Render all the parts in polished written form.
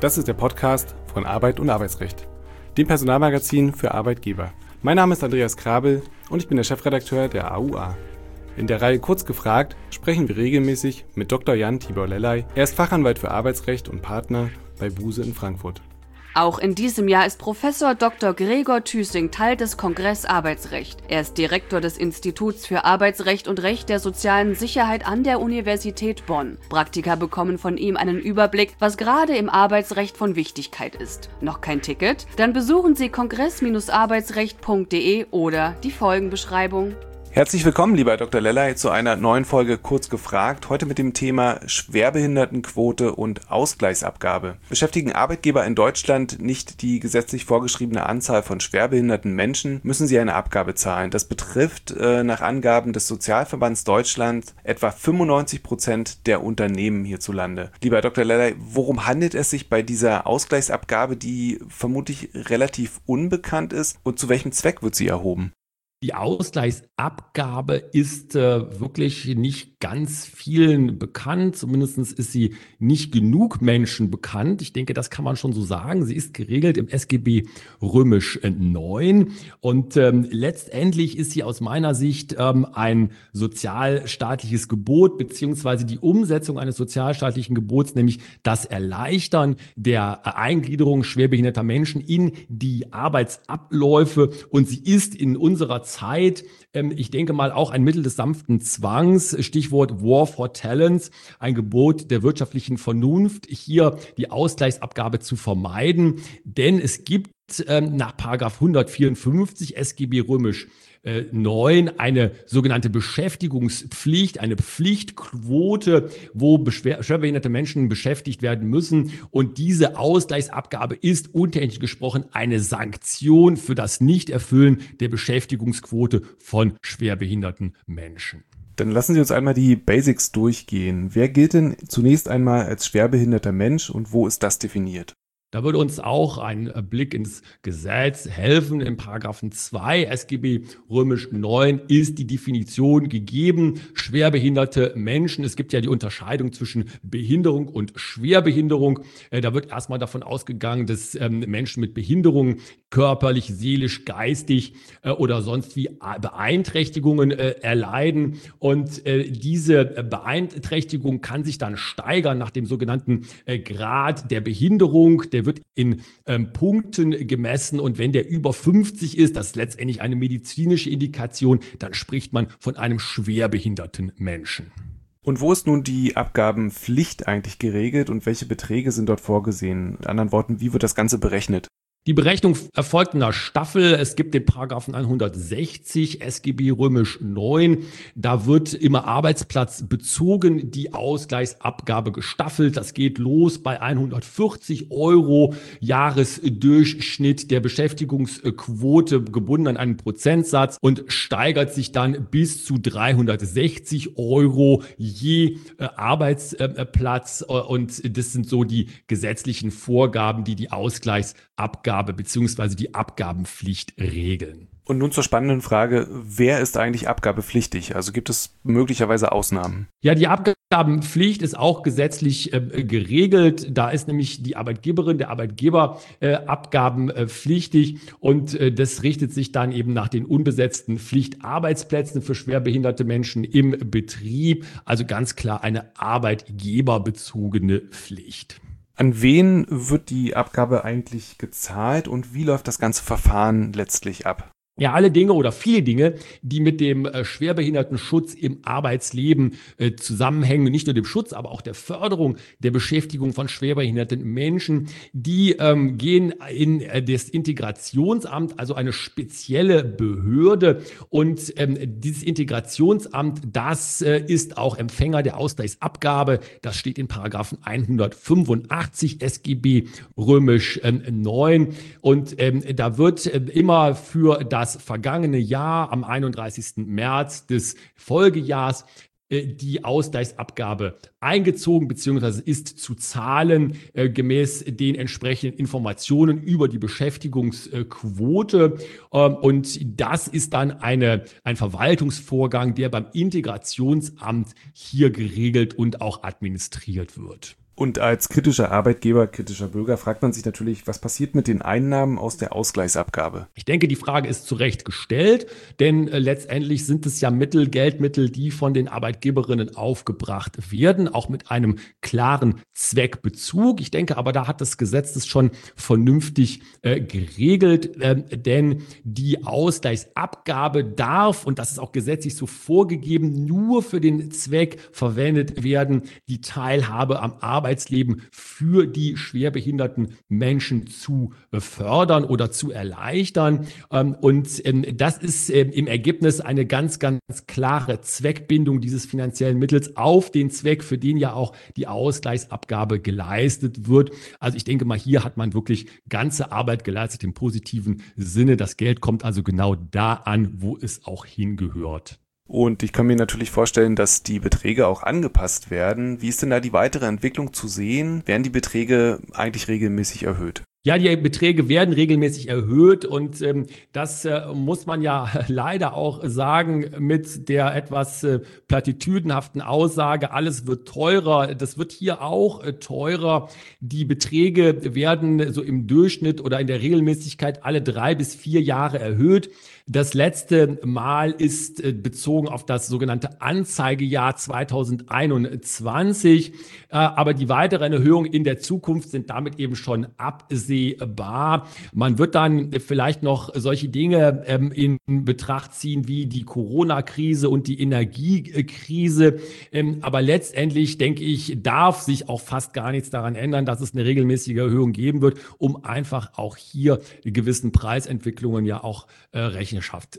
Das ist der Podcast von Arbeit und Arbeitsrecht, dem Personalmagazin für Arbeitgeber. Mein Name ist Andreas Krabel und ich bin der Chefredakteur der AUA. In der Reihe Kurz gefragt sprechen wir regelmäßig mit Dr. Jan Tibor Lellay. Er ist Fachanwalt für Arbeitsrecht und Partner bei Buse in Frankfurt. Auch in diesem Jahr ist Professor Dr. Gregor Thüssing Teil des Kongress Arbeitsrecht. Er ist Direktor des Instituts für Arbeitsrecht und Recht der sozialen Sicherheit an der Universität Bonn. Praktiker bekommen von ihm einen Überblick, was gerade im Arbeitsrecht von Wichtigkeit ist. Noch kein Ticket? Dann besuchen Sie kongress-arbeitsrecht.de oder die Folgenbeschreibung. Herzlich willkommen, lieber Dr. Lellay, zu einer neuen Folge Kurz gefragt. Heute mit dem Thema Schwerbehindertenquote und Ausgleichsabgabe. Beschäftigen Arbeitgeber in Deutschland nicht die gesetzlich vorgeschriebene Anzahl von schwerbehinderten Menschen, müssen sie eine Abgabe zahlen. Das betrifft nach Angaben des Sozialverbands Deutschland etwa 95% der Unternehmen hierzulande. Lieber Dr. Lellay, worum handelt es sich bei dieser Ausgleichsabgabe, die vermutlich relativ unbekannt ist, und zu welchem Zweck wird sie erhoben? Die Ausgleichsabgabe ist wirklich nicht ganz vielen bekannt. Zumindest ist sie nicht genug Menschen bekannt. Ich denke, das kann man schon so sagen. Sie ist geregelt im SGB Römisch 9. Und letztendlich ist sie aus meiner Sicht ein sozialstaatliches Gebot, beziehungsweise die Umsetzung eines sozialstaatlichen Gebots, nämlich das Erleichtern der Eingliederung schwerbehinderter Menschen in die Arbeitsabläufe. Und sie ist in unserer Zeit, ich denke mal, auch ein Mittel des sanften Zwangs, Stichwort War for Talents, ein Gebot der wirtschaftlichen Vernunft, hier die Ausgleichsabgabe zu vermeiden, denn es gibt nach Paragraph 154 SGB Römisch 9 eine sogenannte Beschäftigungspflicht, eine Pflichtquote, wo schwerbehinderte Menschen beschäftigt werden müssen. Und diese Ausgleichsabgabe ist untertechnisch gesprochen eine Sanktion für das Nichterfüllen der Beschäftigungsquote von schwerbehinderten Menschen. Dann lassen Sie uns einmal die Basics durchgehen. Wer gilt denn zunächst einmal als schwerbehinderter Mensch und wo ist das definiert? Da würde uns auch ein Blick ins Gesetz helfen. Im Paragraphen 2 SGB Römisch 9 ist die Definition gegeben. Schwerbehinderte Menschen. Es gibt ja die Unterscheidung zwischen Behinderung und Schwerbehinderung. Da wird erstmal davon ausgegangen, dass Menschen mit Behinderungen körperlich, seelisch, geistig oder sonst wie Beeinträchtigungen erleiden. Und diese Beeinträchtigung kann sich dann steigern nach dem sogenannten Grad der Behinderung. Der wird in Punkten gemessen, und wenn der über 50 ist, das ist letztendlich eine medizinische Indikation, dann spricht man von einem schwerbehinderten Menschen. Und wo ist nun die Abgabenpflicht eigentlich geregelt und welche Beträge sind dort vorgesehen? In anderen Worten, wie wird das Ganze berechnet? Die Berechnung erfolgt in einer Staffel. Es gibt den Paragraphen 160 SGB Römisch 9. Da wird immer arbeitsplatzbezogen die Ausgleichsabgabe gestaffelt. Das geht los bei 140 € Jahresdurchschnitt der Beschäftigungsquote, gebunden an einen Prozentsatz, und steigert sich dann bis zu 360 € je Arbeitsplatz. Und das sind so die gesetzlichen Vorgaben, die die Ausgleichsabgabe bzw. die Abgabenpflicht regeln. Und nun zur spannenden Frage, wer ist eigentlich abgabepflichtig? Also gibt es möglicherweise Ausnahmen? Ja, die Abgabenpflicht ist auch gesetzlich geregelt. Da ist nämlich die Arbeitgeberin, der Arbeitgeber abgabenpflichtig, und das richtet sich dann eben nach den unbesetzten Pflichtarbeitsplätzen für schwerbehinderte Menschen im Betrieb. Also ganz klar eine arbeitgeberbezogene Pflicht. An wen wird die Abgabe eigentlich gezahlt und wie läuft das ganze Verfahren letztlich ab? Ja, alle Dinge oder viele Dinge, die mit dem Schwerbehindertenschutz im Arbeitsleben zusammenhängen, nicht nur dem Schutz, aber auch der Förderung der Beschäftigung von schwerbehinderten Menschen, die gehen in das Integrationsamt, also eine spezielle Behörde. Und dieses Integrationsamt, das ist auch Empfänger der Ausgleichsabgabe. Das steht in Paragraphen 185 SGB Römisch 9. Und da wird immer für das vergangene Jahr am 31. März des Folgejahrs die Ausgleichsabgabe eingezogen bzw. ist zu zahlen gemäß den entsprechenden Informationen über die Beschäftigungsquote. Und das ist dann ein Verwaltungsvorgang, der beim Integrationsamt hier geregelt und auch administriert wird. Und als kritischer Arbeitgeber, kritischer Bürger fragt man sich natürlich, was passiert mit den Einnahmen aus der Ausgleichsabgabe? Ich denke, die Frage ist zu Recht gestellt, denn letztendlich sind es ja Geldmittel, die von den Arbeitgeberinnen aufgebracht werden, auch mit einem klaren Zweckbezug. Ich denke aber, da hat das Gesetz es schon vernünftig geregelt, denn die Ausgleichsabgabe darf, und das ist auch gesetzlich so vorgegeben, nur für den Zweck verwendet werden, die Teilhabe am Arbeitsleben für die schwerbehinderten Menschen zu fördern oder zu erleichtern. Und das ist im Ergebnis eine ganz, ganz klare Zweckbindung dieses finanziellen Mittels auf den Zweck, für den ja auch die Ausgleichsabgabe geleistet wird. Also ich denke mal, hier hat man wirklich ganze Arbeit geleistet im positiven Sinne. Das Geld kommt also genau da an, wo es auch hingehört. Und ich kann mir natürlich vorstellen, dass die Beträge auch angepasst werden. Wie ist denn da die weitere Entwicklung zu sehen? Werden die Beträge eigentlich regelmäßig erhöht? Ja, die Beträge werden regelmäßig erhöht und das muss man ja leider auch sagen mit der etwas plattitüdenhaften Aussage, alles wird teurer. Das wird hier auch teurer. Die Beträge werden so im Durchschnitt oder in der Regelmäßigkeit alle 3 bis 4 Jahre erhöht. Das letzte Mal ist bezogen auf das sogenannte Anzeigejahr 2021, aber die weiteren Erhöhungen in der Zukunft sind damit eben schon absehbar. Man wird dann vielleicht noch solche Dinge in Betracht ziehen wie die Corona-Krise und die Energiekrise, aber letztendlich, denke ich, darf sich auch fast gar nichts daran ändern, dass es eine regelmäßige Erhöhung geben wird, um einfach auch hier gewissen Preisentwicklungen ja auch Rechenschaft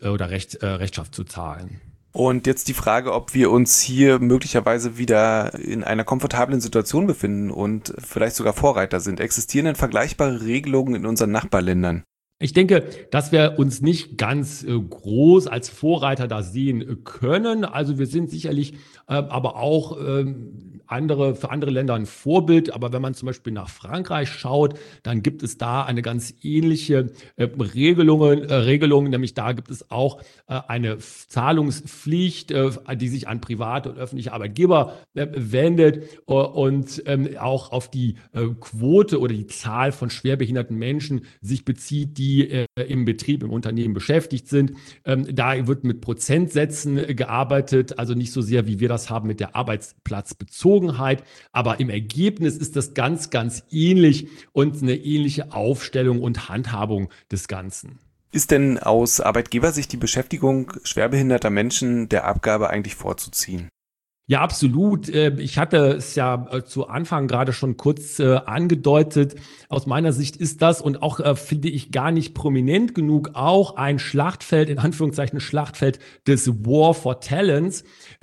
zu zahlen. Und jetzt die Frage, ob wir uns hier möglicherweise wieder in einer komfortablen Situation befinden und vielleicht sogar Vorreiter sind. Existieren denn vergleichbare Regelungen in unseren Nachbarländern? Ich denke, dass wir uns nicht ganz groß als Vorreiter da sehen können. Also wir sind sicherlich aber auch für andere Länder ein Vorbild. Aber wenn man zum Beispiel nach Frankreich schaut, dann gibt es da eine ganz ähnliche Regelung, nämlich da gibt es auch eine Zahlungspflicht, die sich an private und öffentliche Arbeitgeber wendet und auch auf die Quote oder die Zahl von schwerbehinderten Menschen sich bezieht, die im Betrieb, im Unternehmen beschäftigt sind. Da wird mit Prozentsätzen gearbeitet, also nicht so sehr, wie wir das haben mit der Arbeitsplatzbezogenheit, aber im Ergebnis ist das ganz, ganz ähnlich und eine ähnliche Aufstellung und Handhabung des Ganzen. Ist denn aus Arbeitgebersicht die Beschäftigung schwerbehinderter Menschen der Abgabe eigentlich vorzuziehen? Ja, absolut. Ich hatte es ja zu Anfang gerade schon kurz angedeutet. Aus meiner Sicht ist das und auch finde ich gar nicht prominent genug auch ein Schlachtfeld, in Anführungszeichen Schlachtfeld des War for Talents.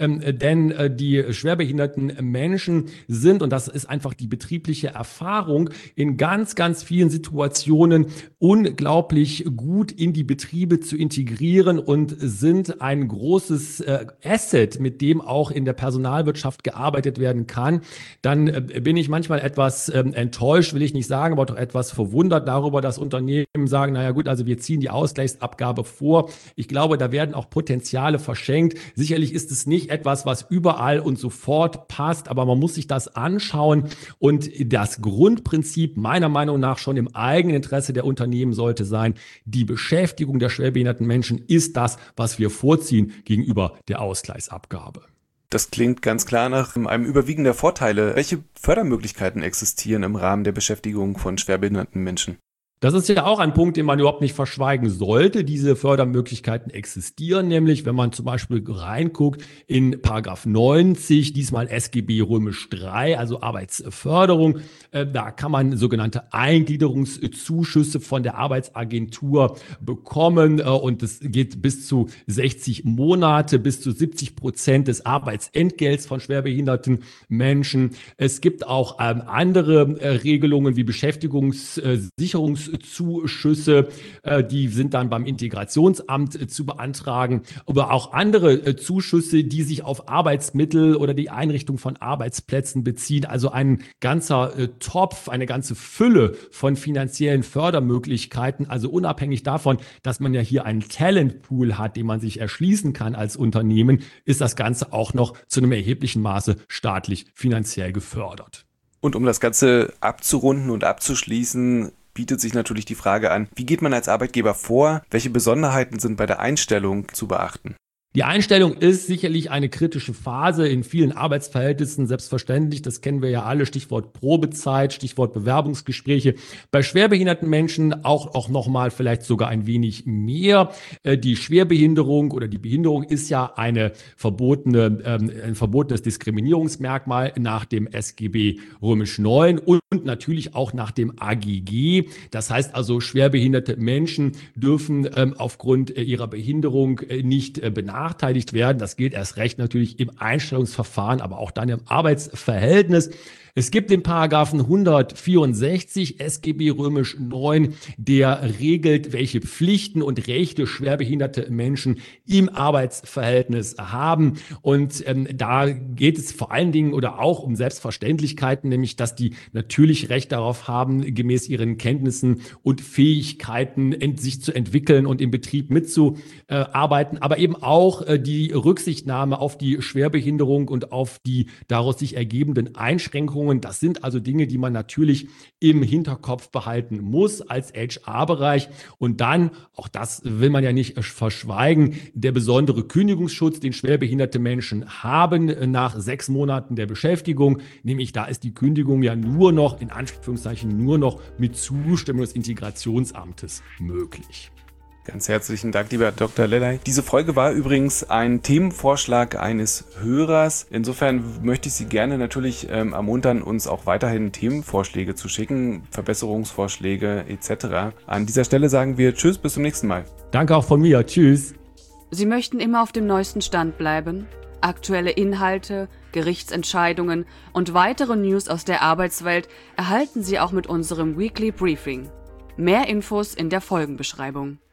Denn die schwerbehinderten Menschen sind, und das ist einfach die betriebliche Erfahrung, in ganz, ganz vielen Situationen unglaublich gut in die Betriebe zu integrieren und sind ein großes Asset, mit dem auch in der Personalwirtschaft gearbeitet werden kann. Dann bin ich manchmal etwas enttäuscht, will ich nicht sagen, aber doch etwas verwundert darüber, dass Unternehmen sagen, naja gut, also wir ziehen die Ausgleichsabgabe vor. Ich glaube, da werden auch Potenziale verschenkt. Sicherlich ist es nicht etwas, was überall und sofort passt, aber man muss sich das anschauen und das Grundprinzip meiner Meinung nach schon im eigenen Interesse der Unternehmen sollte sein, die Beschäftigung der schwerbehinderten Menschen ist das, was wir vorziehen gegenüber der Ausgleichsabgabe. Das klingt ganz klar nach einem Überwiegen der Vorteile. Welche Fördermöglichkeiten existieren im Rahmen der Beschäftigung von schwerbehinderten Menschen? Das ist ja auch ein Punkt, den man überhaupt nicht verschweigen sollte. Diese Fördermöglichkeiten existieren nämlich, wenn man zum Beispiel reinguckt in Paragraph 90, diesmal SGB Römisch 3, also Arbeitsförderung. Da kann man sogenannte Eingliederungszuschüsse von der Arbeitsagentur bekommen und das geht bis zu 60 Monate, bis zu 70% des Arbeitsentgelts von schwerbehinderten Menschen. Es gibt auch andere Regelungen wie Beschäftigungssicherungszuschüsse, die sind dann beim Integrationsamt zu beantragen, aber auch andere Zuschüsse, die sich auf Arbeitsmittel oder die Einrichtung von Arbeitsplätzen beziehen. Also ein ganzer Topf, eine ganze Fülle von finanziellen Fördermöglichkeiten. Also unabhängig davon, dass man ja hier einen Talentpool hat, den man sich erschließen kann als Unternehmen, ist das Ganze auch noch zu einem erheblichen Maße staatlich finanziell gefördert. Und um das Ganze abzurunden und abzuschließen, bietet sich natürlich die Frage an, wie geht man als Arbeitgeber vor? Welche Besonderheiten sind bei der Einstellung zu beachten? Die Einstellung ist sicherlich eine kritische Phase in vielen Arbeitsverhältnissen, selbstverständlich. Das kennen wir ja alle. Stichwort Probezeit, Stichwort Bewerbungsgespräche. Bei schwerbehinderten Menschen auch nochmal vielleicht sogar ein wenig mehr. Die Schwerbehinderung oder die Behinderung ist ja ein verbotenes Diskriminierungsmerkmal nach dem SGB IX und natürlich auch nach dem AGG. Das heißt also, schwerbehinderte Menschen dürfen aufgrund ihrer Behinderung nicht benachteiligt werden. Das gilt erst recht natürlich im Einstellungsverfahren, aber auch dann im Arbeitsverhältnis. Es gibt den Paragraphen 164 SGB IX, der regelt, welche Pflichten und Rechte schwerbehinderte Menschen im Arbeitsverhältnis haben. Und da geht es vor allen Dingen oder auch um Selbstverständlichkeiten, nämlich dass die natürlich Recht darauf haben, gemäß ihren Kenntnissen und Fähigkeiten sich zu entwickeln und im Betrieb mitzuarbeiten, aber eben auch die Rücksichtnahme auf die Schwerbehinderung und auf die daraus sich ergebenden Einschränkungen. Das sind also Dinge, die man natürlich im Hinterkopf behalten muss als HR-Bereich. Und dann, auch das will man ja nicht verschweigen, der besondere Kündigungsschutz, den schwerbehinderte Menschen haben nach 6 Monaten der Beschäftigung. Nämlich da ist die Kündigung ja nur noch, in Anführungszeichen, nur noch mit Zustimmung des Integrationsamtes möglich. Ganz herzlichen Dank, lieber Dr. Lellay. Diese Folge war übrigens ein Themenvorschlag eines Hörers. Insofern möchte ich Sie gerne natürlich ermuntern, uns auch weiterhin Themenvorschläge zu schicken, Verbesserungsvorschläge etc. An dieser Stelle sagen wir Tschüss, bis zum nächsten Mal. Danke auch von mir. Tschüss. Sie möchten immer auf dem neuesten Stand bleiben? Aktuelle Inhalte, Gerichtsentscheidungen und weitere News aus der Arbeitswelt erhalten Sie auch mit unserem Weekly Briefing. Mehr Infos in der Folgenbeschreibung.